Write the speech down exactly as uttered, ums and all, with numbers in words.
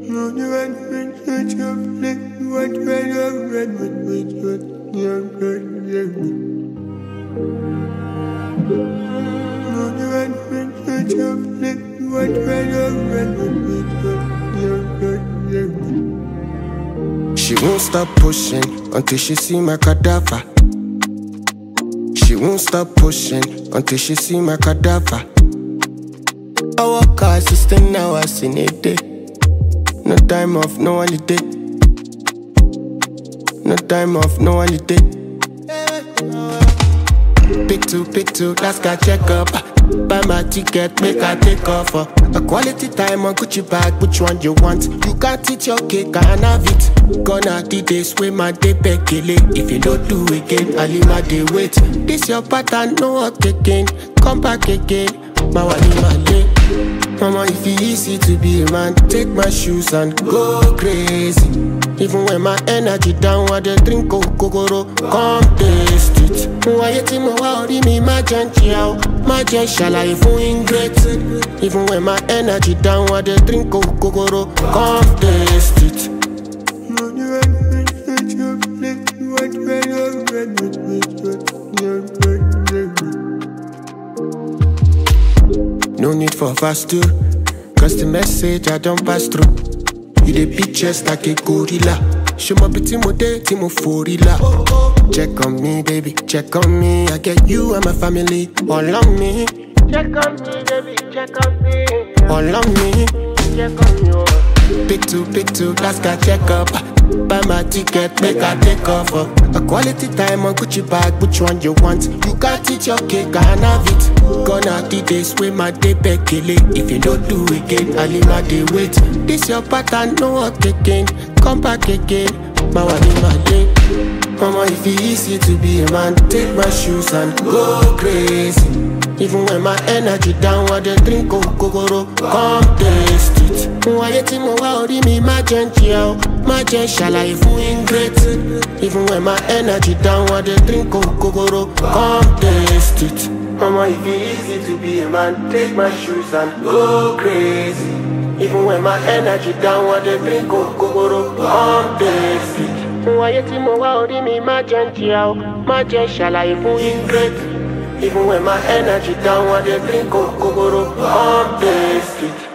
She won't stop pushing until she see my cadaver. She won't stop pushing until she see my cadaver. I work hard sixteen hours in a day. No time off, no holiday. No time off, no holiday. Pick two, pick two, last guy check up. Buy my ticket, make I take off. uh. A quality time on Gucci bag, which one you want? You can't eat your cake, I can have it. Gonna the days with my day bekele. If you don't do again, I'll leave my day wait. This your pattern, no work again. Come back again, my wali my day. Mama, if it's easy to be a man, take my shoes and go crazy. Even when my energy down, I dey drink kokoro, come taste it. Why you think my worry me, my gentle, my gentle life ingrate. Even when my energy down, I dey drink kokoro, come taste it. No need for fast too, cause the message I don't pass through. You dey beat chest like a gorilla. Show my bitty mo day, timo forilla. Check on me, baby, check on me. I get you and my family all on me. Check on me, baby, check on me. All on me, check on you. Pick two, pick two, last guy check up. Buy my ticket, make I take off. uh. A quality time on Gucci bag, which one you want? You can't eat your cake, I can have it. Gonna the days with my day bekele. If you don't do again, I'll leave my day wait. This your pattern, no work again. Come back again, my wali my day. Mama, if it's easy to be a man, take my shoes and go crazy. Even when my energy down, I dey drink kokoro, come taste it. Why you think my worry me, my gentle, my gentle life ingrate. Even when my energy down, I dey drink kokoro, come taste it. Mama, if it's easy to be a man, take my shoes and go crazy. Even when my energy down, I dey drink kokoro, come taste it. Why you think my worry me, my gentle, my gentle life ingrate. Even when my energy down, I dey drink kokoro, come taste it.